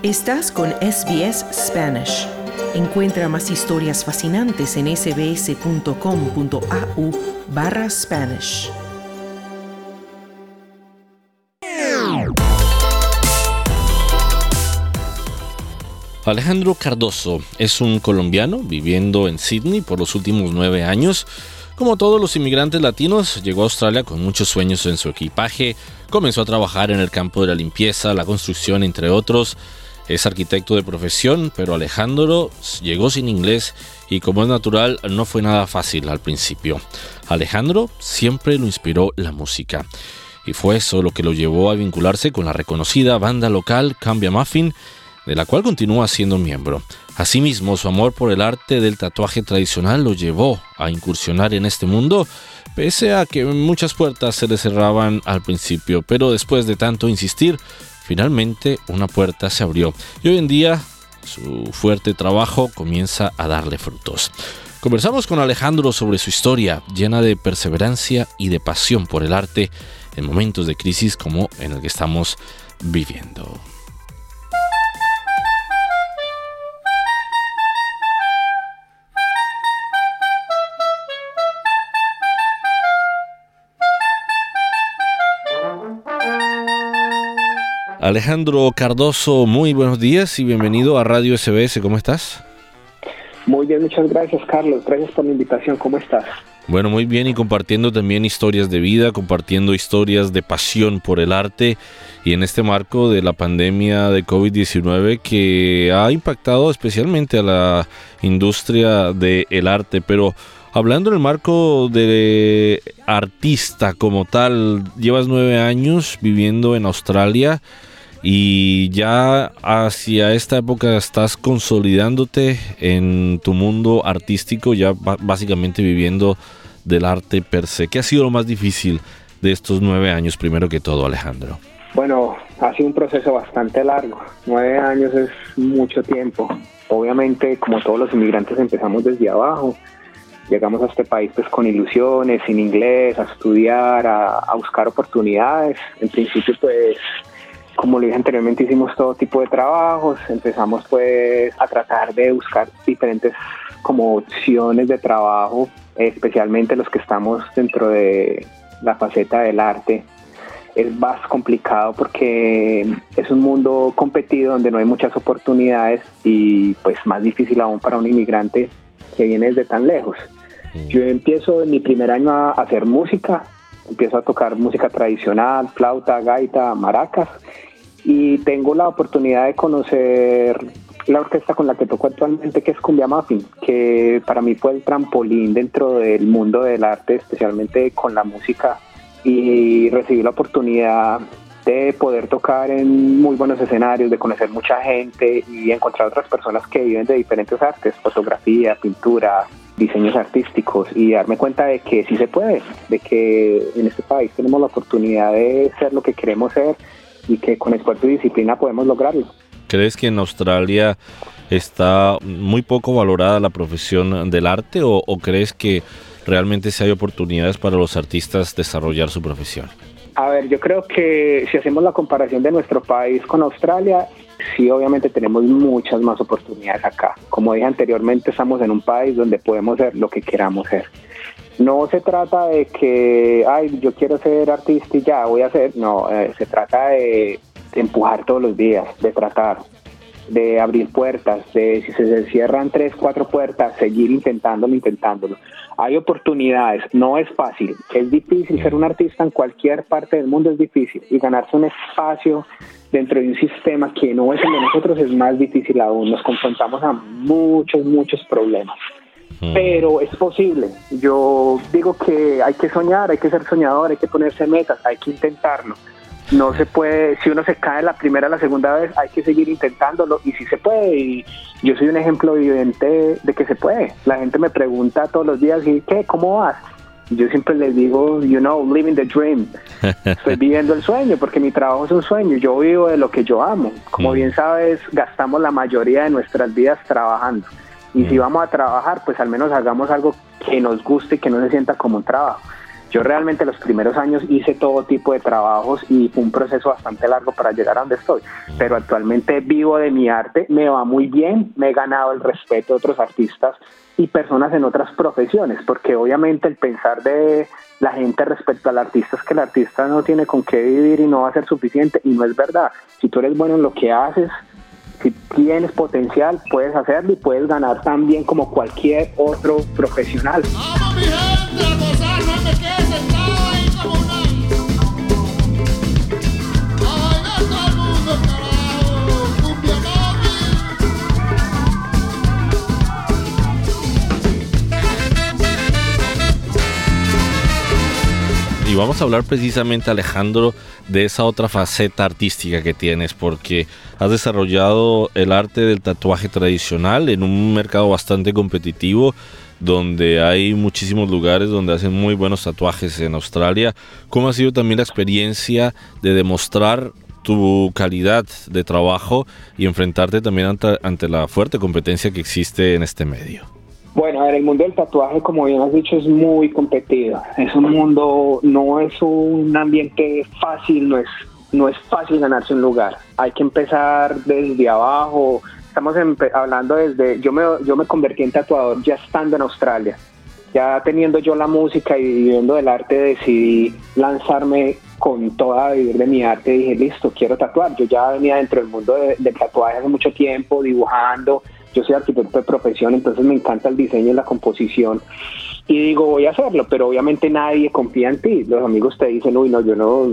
Estás con SBS Spanish. Encuentra más historias fascinantes en sbs.com.au/Spanish. Alejandro Cardoso es un colombiano viviendo en Sydney por los últimos 9 años. Como todos los inmigrantes latinos, llegó a Australia con muchos sueños en su equipaje. Comenzó a trabajar en el campo de la limpieza, la construcción, entre otros. Es arquitecto de profesión, pero Alejandro llegó sin inglés y, como es natural, no fue nada fácil al principio. Alejandro siempre lo inspiró la música, y fue eso lo que lo llevó a vincularse con la reconocida banda local Cambia Muffin, de la cual continúa siendo miembro. Asimismo, su amor por el arte del tatuaje tradicional lo llevó a incursionar en este mundo, pese a que muchas puertas se le cerraban al principio, pero después de tanto insistir, finalmente una puerta se abrió y hoy en día su fuerte trabajo comienza a darle frutos. Conversamos con Alejandro sobre su historia, llena de perseverancia y de pasión por el arte en momentos de crisis como en el que estamos viviendo. Alejandro Cardoso, muy buenos días y bienvenido a Radio SBS. ¿Cómo estás? Muy bien, muchas gracias, Carlos. Gracias por la invitación. ¿Cómo estás? Bueno, muy bien, y compartiendo también historias de vida, compartiendo historias de pasión por el arte y en este marco de la pandemia de COVID-19 que ha impactado especialmente a la industria del arte. Pero hablando en el marco de artista como tal, llevas 9 años viviendo en Australia y ya hacia esta época estás consolidándote en tu mundo artístico, ya básicamente viviendo del arte per se. ¿Qué ha sido lo más difícil de estos 9 años, primero que todo, Alejandro? Bueno, ha sido un proceso bastante largo. 9 años es mucho tiempo. Obviamente, como todos los inmigrantes, empezamos desde abajo. Llegamos a este país pues con ilusiones, sin inglés, a estudiar, a buscar oportunidades. En principio, pues, como le dije anteriormente, hicimos todo tipo de trabajos. Empezamos pues a tratar de buscar diferentes como opciones de trabajo, especialmente los que estamos dentro de la faceta del arte. Es más complicado porque es un mundo competido donde no hay muchas oportunidades y pues más difícil aún para un inmigrante que viene desde tan lejos. Yo empiezo en mi primer año a hacer música, empiezo a tocar música tradicional, flauta, gaita, maracas, y tengo la oportunidad de conocer la orquesta con la que toco actualmente, que es Cambia Muffin, que para mí fue el trampolín dentro del mundo del arte, especialmente con la música, y recibí la oportunidad de poder tocar en muy buenos escenarios, de conocer mucha gente y encontrar otras personas que viven de diferentes artes, fotografía, pintura, diseños artísticos, y darme cuenta de que sí se puede, de que en este país tenemos la oportunidad de ser lo que queremos ser y que con esfuerzo y disciplina podemos lograrlo. ¿Crees que en Australia está muy poco valorada la profesión del arte o crees que realmente sí hay oportunidades para los artistas desarrollar su profesión? A ver, yo creo que si hacemos la comparación de nuestro país con Australia, sí, obviamente tenemos muchas más oportunidades acá. Como dije anteriormente, estamos en un país donde podemos ser lo que queramos ser. No se trata de que, yo quiero ser artista y ya voy a ser. No, se trata de empujar todos los días, de tratar, de abrir puertas, de si se cierran 3, 4 puertas, seguir intentándolo. Hay oportunidades, no es fácil, es difícil ser un artista en cualquier parte del mundo, es difícil, y ganarse un espacio dentro de un sistema que no es el de nosotros es más difícil aún. Nos confrontamos a muchos problemas, pero es posible. Yo digo que hay que soñar, hay que ser soñador, hay que ponerse metas, hay que intentarlo. No se puede, si uno se cae la primera o la segunda vez, hay que seguir intentándolo, y sí se puede, y yo soy un ejemplo viviente de que se puede. La gente me pregunta todos los días, ¿y qué? ¿Cómo vas? Y yo siempre les digo, living the dream. Estoy viviendo el sueño, porque mi trabajo es un sueño, yo vivo de lo que yo amo. Como bien sabes, gastamos la mayoría de nuestras vidas trabajando, y si vamos a trabajar, pues al menos hagamos algo que nos guste y que no se sienta como un trabajo. Yo realmente los primeros años hice todo tipo de trabajos y fue un proceso bastante largo para llegar a donde estoy, pero actualmente vivo de mi arte, me va muy bien, me he ganado el respeto de otros artistas y personas en otras profesiones, porque obviamente el pensar de la gente respecto al artista es que el artista no tiene con qué vivir y no va a ser suficiente, y no es verdad. Si tú eres bueno en lo que haces, si tienes potencial, puedes hacerlo y puedes ganar tan bien como cualquier otro profesional. ¡Vamos, mi gente, a gozar! ¡No me quede sentado ahí como una... ¡A bailar todo el mundo, carajo! ¡Cumbia Y vamos a hablar precisamente, Alejandro, de esa otra faceta artística que tienes, porque has desarrollado el arte del tatuaje tradicional en un mercado bastante competitivo, donde hay muchísimos lugares donde hacen muy buenos tatuajes en Australia. ¿Cómo ha sido también la experiencia de demostrar tu calidad de trabajo y enfrentarte también ante la fuerte competencia que existe en este medio? Bueno, a ver, el mundo del tatuaje, como bien has dicho, es muy competido. Es un mundo, no es un ambiente fácil, no es fácil ganarse un lugar. Hay que empezar desde abajo. Estamos hablando desde... Yo me convertí en tatuador ya estando en Australia. Ya teniendo yo la música y viviendo del arte, decidí lanzarme con toda a vivir de mi arte. Dije, listo, quiero tatuar. Yo ya venía dentro del mundo del tatuaje hace mucho tiempo, dibujando. Yo soy arquitecto de profesión, entonces me encanta el diseño y la composición. Y digo, voy a hacerlo, pero obviamente nadie confía en ti. Los amigos te dicen, uy, no, yo no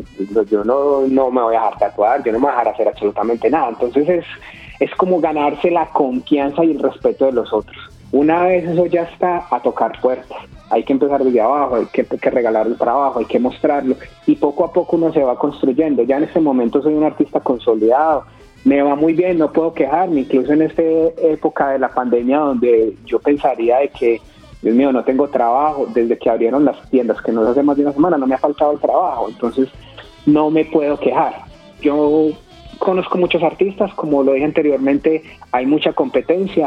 me voy a dejar tatuar, yo no me voy a dejar hacer absolutamente nada. Entonces es como ganarse la confianza y el respeto de los otros. Una vez eso ya está, a tocar puertas. Hay que empezar desde abajo, hay que regalar el trabajo, hay que mostrarlo. Y poco a poco uno se va construyendo. Ya en este momento soy un artista consolidado. Me va muy bien, no puedo quejarme, incluso en esta época de la pandemia donde yo pensaría de que, Dios mío, no tengo trabajo, desde que abrieron las tiendas, que no hace más de una semana, no me ha faltado el trabajo, entonces no me puedo quejar. Yo conozco muchos artistas, como lo dije anteriormente, hay mucha competencia,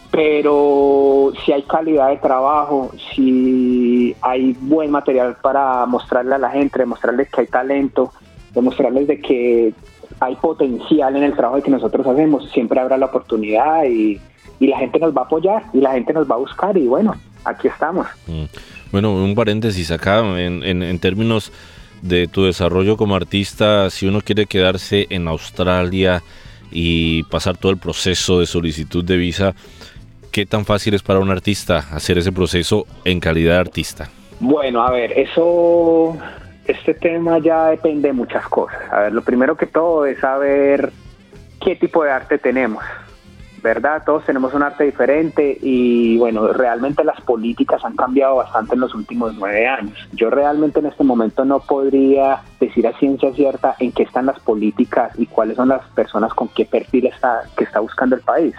pero si hay calidad de trabajo, si hay buen material para mostrarle a la gente, demostrarles que hay talento, demostrarles de que hay potencial en el trabajo que nosotros hacemos, siempre habrá la oportunidad y la gente nos va a apoyar y la gente nos va a buscar y bueno, aquí estamos. Bueno, un paréntesis acá, en términos de tu desarrollo como artista, si uno quiere quedarse en Australia y pasar todo el proceso de solicitud de visa, ¿qué tan fácil es para un artista hacer ese proceso en calidad de artista? Bueno, a ver, este tema ya depende de muchas cosas. A ver, lo primero que todo es saber qué tipo de arte tenemos, ¿verdad? Todos tenemos un arte diferente y bueno, realmente las políticas han cambiado bastante en los últimos 9 años. Yo realmente en este momento no podría decir a ciencia cierta en qué están las políticas y cuáles son las personas con qué perfil está buscando el país.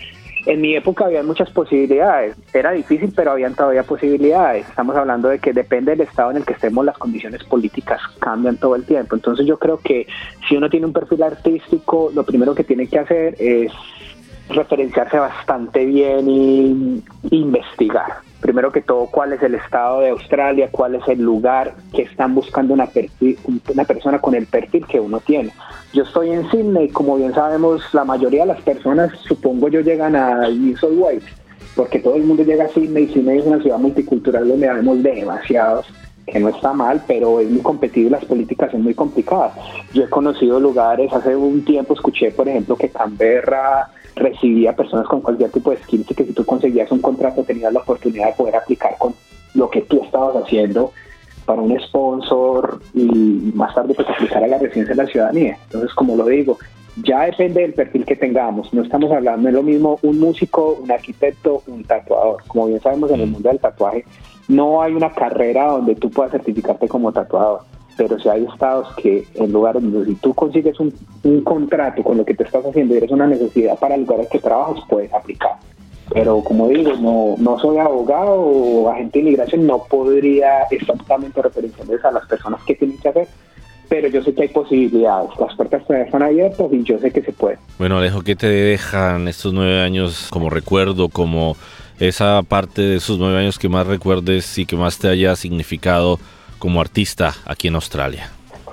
En mi época había muchas posibilidades, era difícil, pero habían todavía posibilidades. Estamos hablando de que depende del estado en el que estemos, las condiciones políticas cambian todo el tiempo. Entonces yo creo que si uno tiene un perfil artístico, lo primero que tiene que hacer es referenciarse bastante bien y investigar. Primero que todo, cuál es el estado de Australia, cuál es el lugar que están buscando una persona con el perfil que uno tiene. Yo estoy en Sydney, como bien sabemos, la mayoría de las personas, supongo yo, llegan a New South Wales, porque todo el mundo llega a Sydney. Sydney es una ciudad multicultural donde habemos demasiados, que no está mal, pero es muy competido y las políticas son muy complicadas. Yo he conocido lugares, hace un tiempo escuché, por ejemplo, que Canberra recibía personas con cualquier tipo de skills y que si tú conseguías un contrato tenías la oportunidad de poder aplicar con lo que tú estabas haciendo para un sponsor y más tarde pues aplicar a la residencia de la ciudadanía. Entonces, como lo digo, ya depende del perfil que tengamos. No estamos hablando, no es lo mismo un músico, un arquitecto, un tatuador. Como bien sabemos, en el mundo del tatuaje no hay una carrera donde tú puedas certificarte como tatuador, pero si hay estados que en lugares donde si tú consigues un contrato con lo que te estás haciendo y eres una necesidad para el lugar en que trabajas, puedes aplicar. Pero como digo, no soy abogado o agente de inmigración, no podría exactamente referenciarles a las personas que tienen que hacer, pero yo sé que hay posibilidades, las puertas están abiertas y yo sé que se puede. Bueno, Alejo, ¿qué te dejan estos 9 años como recuerdo, como esa parte de esos 9 años que más recuerdes y que más te haya significado como artista aquí en Australia?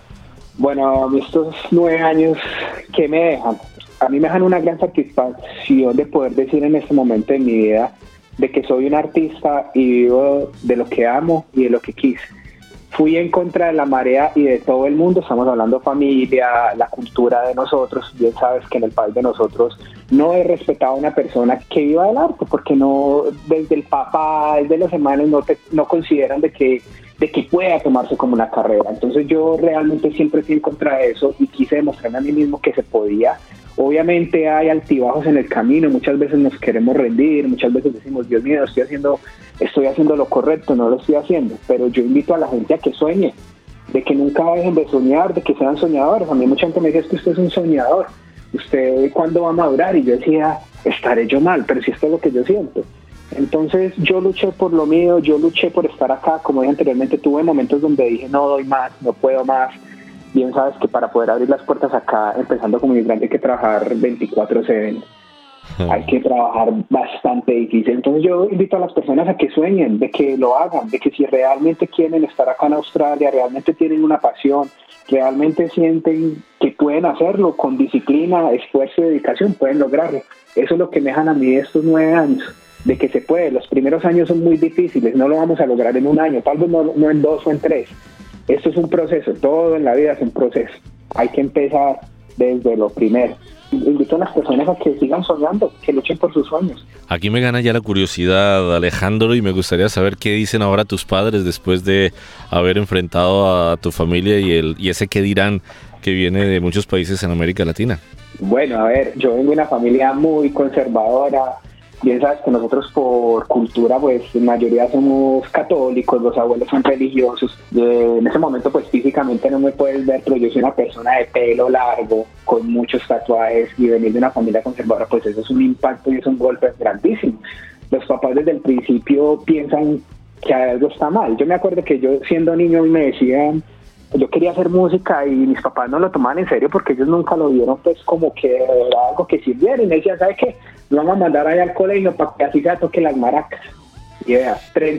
Bueno, estos 9 años, ¿qué me dejan? A mí me dejan una gran satisfacción de poder decir en este momento de mi vida de que soy un artista y vivo de lo que amo y de lo que quise. Fui en contra de la marea y de todo el mundo, estamos hablando familia, la cultura de nosotros. Bien sabes que en el país de nosotros no he respetado a una persona que viva del arte, porque no, desde el papá, desde los hermanos no consideran de que pueda tomarse como una carrera. Entonces yo realmente siempre fui en contra de eso y quise demostrarme a mí mismo que se podía. Obviamente hay altibajos en el camino, muchas veces nos queremos rendir, muchas veces decimos, Dios mío, estoy haciendo lo correcto, no lo estoy haciendo, pero yo invito a la gente a que sueñe, de que nunca dejen de soñar, de que sean soñadores. A mí mucha gente me dice, es que usted es un soñador, ¿usted cuándo va a madurar? Y yo decía, estaré yo mal, pero si esto es lo que yo siento. Entonces yo luché por lo mío, yo luché por estar acá, como dije anteriormente, tuve momentos donde dije, no doy más, no puedo más. Bien sabes que para poder abrir las puertas acá, empezando como migrante, hay que trabajar 24/7. Hay que trabajar bastante difícil. Entonces yo invito a las personas a que sueñen, de que lo hagan, de que si realmente quieren estar acá en Australia, realmente tienen una pasión, realmente sienten que pueden hacerlo con disciplina, esfuerzo y dedicación, pueden lograrlo. Eso es lo que me dejan a mí estos 9 años, de que se puede. Los primeros años son muy difíciles, no lo vamos a lograr en 1 año, tal vez no en 2 o en 3. Esto es un proceso, todo en la vida es un proceso. Hay que empezar desde lo primero. Invito a las personas a que sigan soñando, que luchen por sus sueños. Aquí me gana ya la curiosidad, Alejandro, y me gustaría saber qué dicen ahora tus padres después de haber enfrentado a tu familia y ese qué dirán que viene de muchos países en América Latina. Bueno, a ver, yo vengo de una familia muy conservadora. Bien sabes que nosotros por cultura, pues en mayoría somos católicos, los abuelos son religiosos. En ese momento, pues físicamente no me puedes ver, pero yo soy una persona de pelo largo, con muchos tatuajes, y venir de una familia conservadora, pues eso es un impacto y es un golpe grandísimo. Los papás desde el principio piensan que algo está mal. Yo me acuerdo que yo siendo niño me decían, yo quería hacer música y mis papás no lo tomaban en serio porque ellos nunca lo vieron pues como que era algo que sirviera, y me decían, ¿sabes qué? Lo vamos a mandar allá al colegio para que así se toque las maracas. Y vea,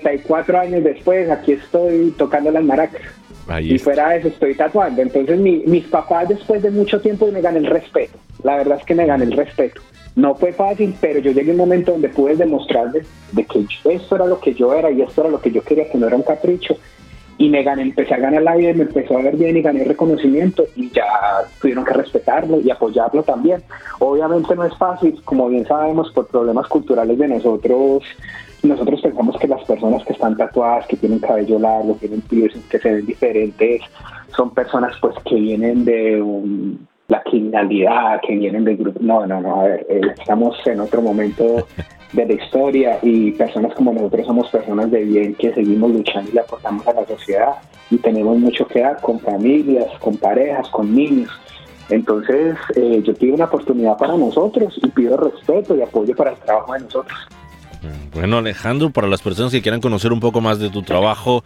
34 años después aquí estoy tocando las maracas. Y fuera de eso estoy tatuando. Entonces mis papás después de mucho tiempo me gané el respeto. La verdad es que me gané el respeto. No fue fácil, pero yo llegué a un momento donde pude demostrarles de que esto era lo que yo era y esto era lo que yo quería, que no era un capricho. Y empecé a ganar la vida y me empezó a ver bien y gané reconocimiento, y ya tuvieron que respetarlo y apoyarlo también. Obviamente no es fácil, como bien sabemos, por problemas culturales de nosotros pensamos que las personas que están tatuadas, que tienen cabello largo, tienen piercing, que se ven diferentes, son personas pues que vienen de la criminalidad, que vienen de grupos. No, a ver, estamos en otro momento de la historia, y personas como nosotros somos personas de bien que seguimos luchando y le aportamos a la sociedad, y tenemos mucho que dar con familias, con parejas, con niños. Entonces yo pido una oportunidad para nosotros y pido respeto y apoyo para el trabajo de nosotros. Bueno, Alejandro, para las personas que quieran conocer un poco más de tu trabajo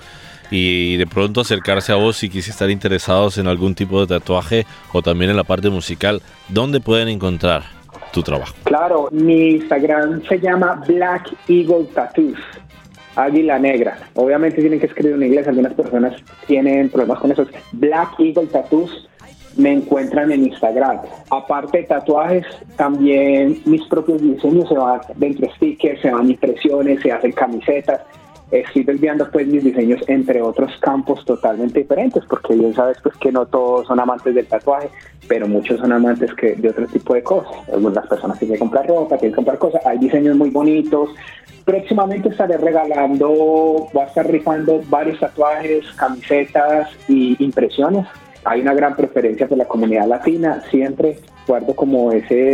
y de pronto acercarse a vos si quisiera estar interesados en algún tipo de tatuaje o también en la parte musical, ¿dónde pueden encontrar tu trabajo? Claro, mi Instagram se llama Black Eagle Tattoos, Águila Negra. Obviamente tienen que escribir en inglés, algunas personas tienen problemas con eso. Black Eagle Tattoos, me encuentran en Instagram. Aparte de tatuajes, también mis propios diseños, se van dentro de stickers, se van impresiones, se hacen camisetas. Estoy desviando pues mis diseños entre otros campos totalmente diferentes, porque bien sabes pues que no todos son amantes del tatuaje, pero muchos son amantes de otro tipo de cosas. Algunas personas quieren comprar ropa, quieren comprar cosas, hay diseños muy bonitos. Próximamente estaré regalando, voy a estar rifando varios tatuajes, camisetas y impresiones. Hay una gran preferencia por la comunidad latina, siempre guardo como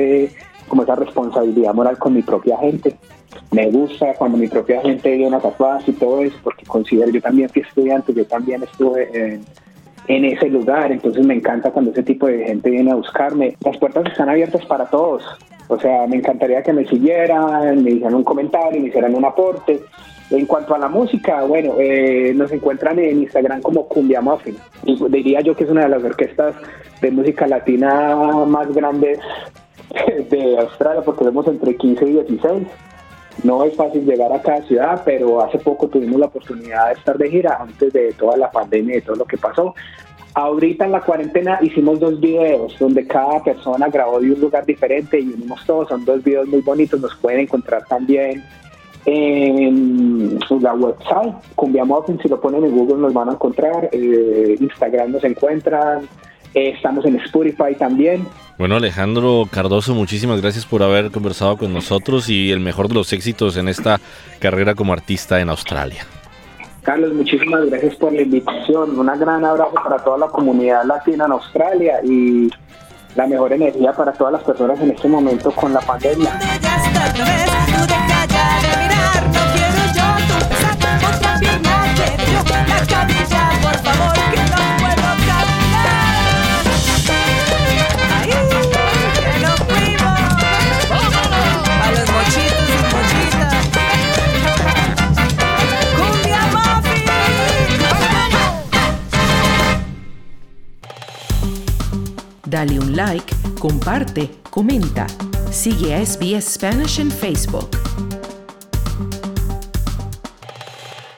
esa responsabilidad moral con mi propia gente. Me gusta cuando mi propia gente ve una tatuaje y todo eso, porque considero, yo también fui estudiante, yo también estuve en ese lugar, entonces me encanta cuando ese tipo de gente viene a buscarme. Las puertas están abiertas para todos, o sea, me encantaría que me siguieran, me hicieran un comentario, me hicieran un aporte. En cuanto a la música, bueno, nos encuentran en Instagram como Cumbia Muffin. Y diría yo que es una de las orquestas de música latina más grandes de Australia, porque vemos entre 15 y 16. No es fácil llegar a cada ciudad, pero hace poco tuvimos la oportunidad de estar de gira antes de toda la pandemia y de todo lo que pasó. Ahorita en la cuarentena hicimos 2 videos donde cada persona grabó de un lugar diferente y unimos todos. Son 2 videos muy bonitos, nos pueden encontrar también en la website Cumbia Muffin. Si lo ponen en Google nos van a encontrar, Instagram nos encuentran, estamos en Spotify también. Bueno, Alejandro Cardoso, muchísimas gracias por haber conversado con nosotros y el mejor de los éxitos en esta carrera como artista en Australia. Carlos, muchísimas gracias por la invitación. Un gran abrazo para toda la comunidad latina en Australia y la mejor energía para todas las personas en este momento con la pandemia. Dale un like, comparte, comenta. Sigue a SBS Spanish en Facebook.